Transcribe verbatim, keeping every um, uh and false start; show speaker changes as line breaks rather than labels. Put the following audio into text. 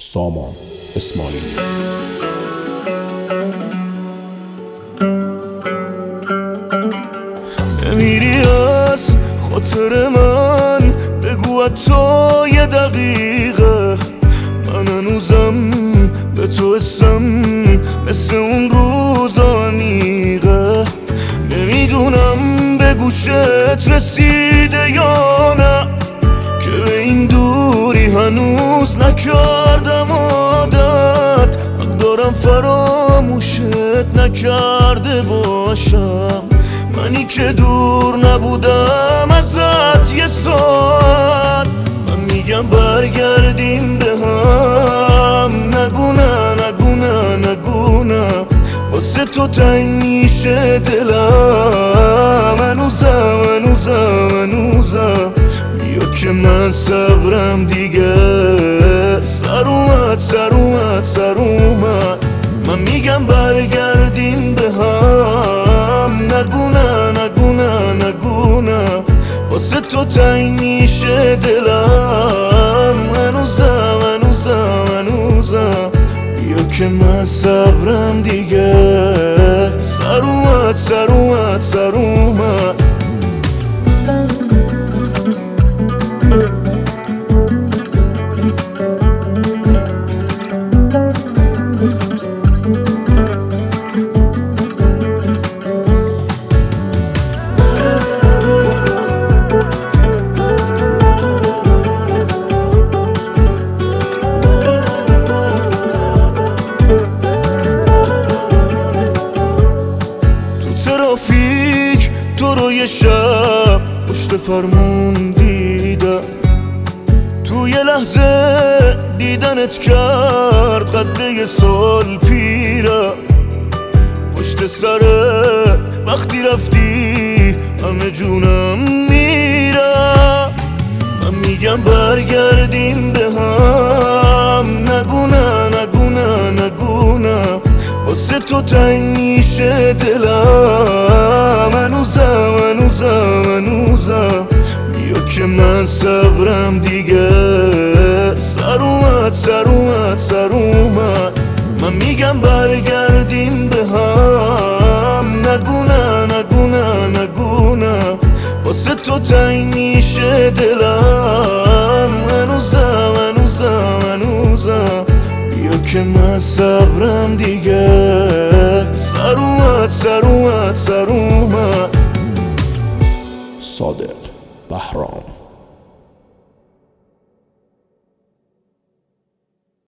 سامان اسماعیلی.
نمیری از خاطر من، بگو تو یه دقیقه. من هنوزم به تو حسم مثل اون روزا عمیقه. نمیدونم به گوشت رسیده یا نه، که به این دوری هنوز نکردم عادت. دارم فراموشت نکرده باشم، منی که دور نبودم ازت یه ساعت. من میگم برگردیم به هم، نگو نه نگو نه نگو نه، واسه تو تنگ میشه دلم. هنوزم هنوزم هنوزم بیا که من صبرم دیگه سر اومد سر اومد سر اومد. من میگم برگردیم به هم، نگو نه نگو نه نگو نه، واسه تو تنگ میشه دلم. هنوزم هنوزم هنوزم بیا که من صبرم دیگه سر اومد سر اومد سر اومد. ترافیک تو رو یه شب پشت فرمون دیدم، تو یه لحظه دیدنت کرد قد یه سال پیره. پشت سره وقتی رفتی همه جونم میره. من میگم برگردیم به هم، نگو نه نگو نه نگو نه، واسه تو تنگ میشه دلم. هنوزم هنوزم هنوزم بیا که من صبرم دیگه سر اومد سر اومد سر اومد. من میگم برگردیم به هم، نگو نه نگو نه نگو نه، واسه تو تنگ میشه دلم. هنوزم هنوزم هنوزم بیا که من صبرم دیگه سر اومد سر اومد سر اومد.
صادق بهرام.